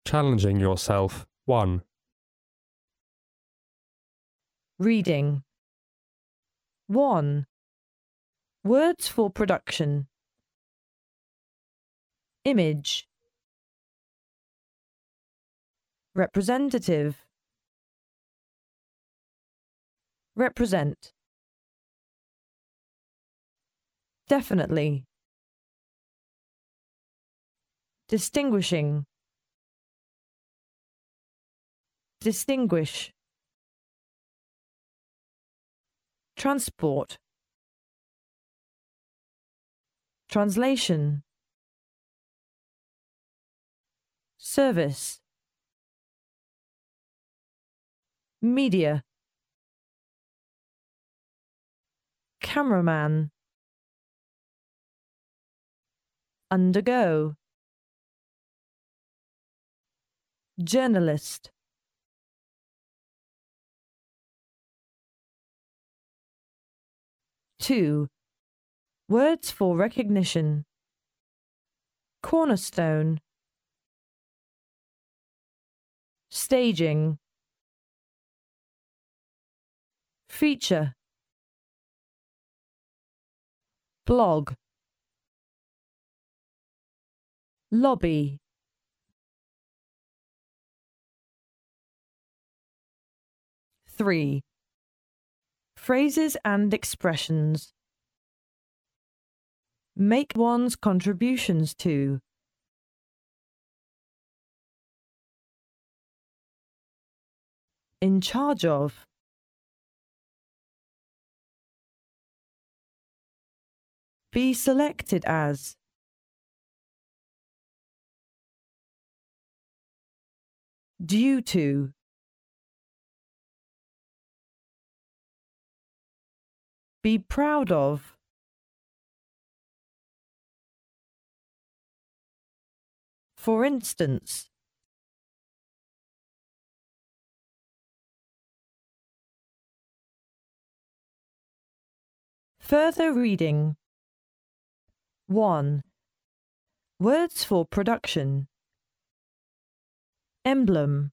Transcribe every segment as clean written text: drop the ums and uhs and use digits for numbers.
Challenging yourself 1. Reading 1. Words for production. Image. Representative. Represent. Definitely. Distinguishing. Distinguish. Transport. Translation. Service. Media. Cameraman. Undergo. Journalist. Two. Words for recognition. Cornerstone. Staging. Feature. Blog. Lobby. Three. Phrases and expressions. Make one's contributions to. In charge of. Be selected as. Due to. Be proud of. For instance. Further reading. 1. Words for production. Emblem.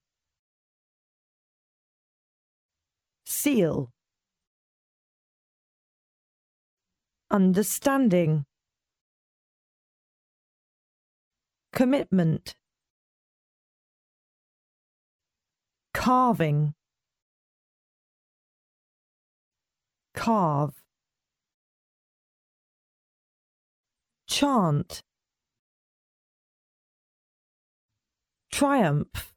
Seal. Understanding. Commitment. Carving. Carve. Chant. Triumph.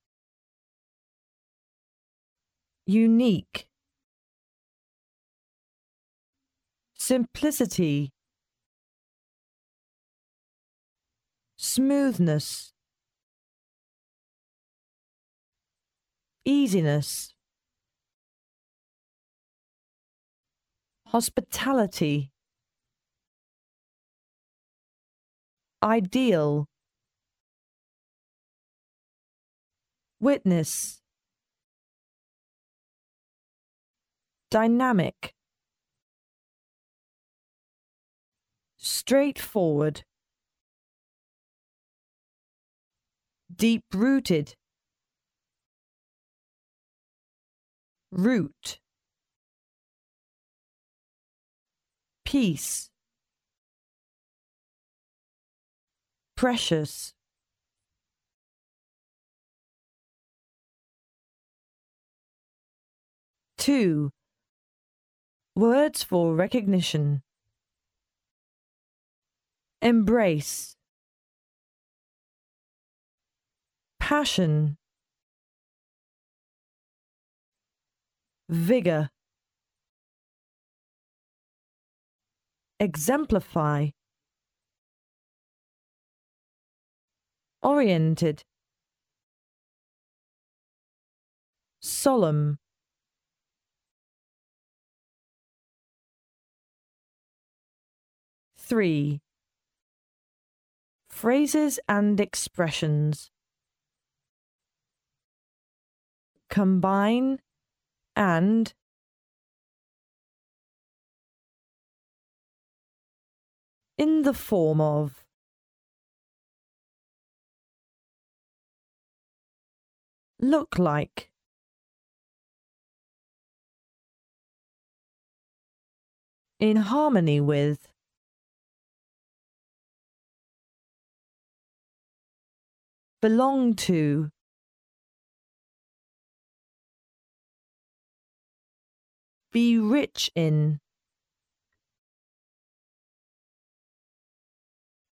Unique. Simplicity. Smoothness. Easiness. Hospitality. Ideal. Witness. Dynamic. Straightforward. Deep-rooted. Root. Peace. Precious. Two. Words for recognition. Embrace. Passion. Vigor. Exemplify. Oriented. Solemn. Three. Phrases and expressions. Combine and. In the form of. look like, in harmony with, belong to, be rich in,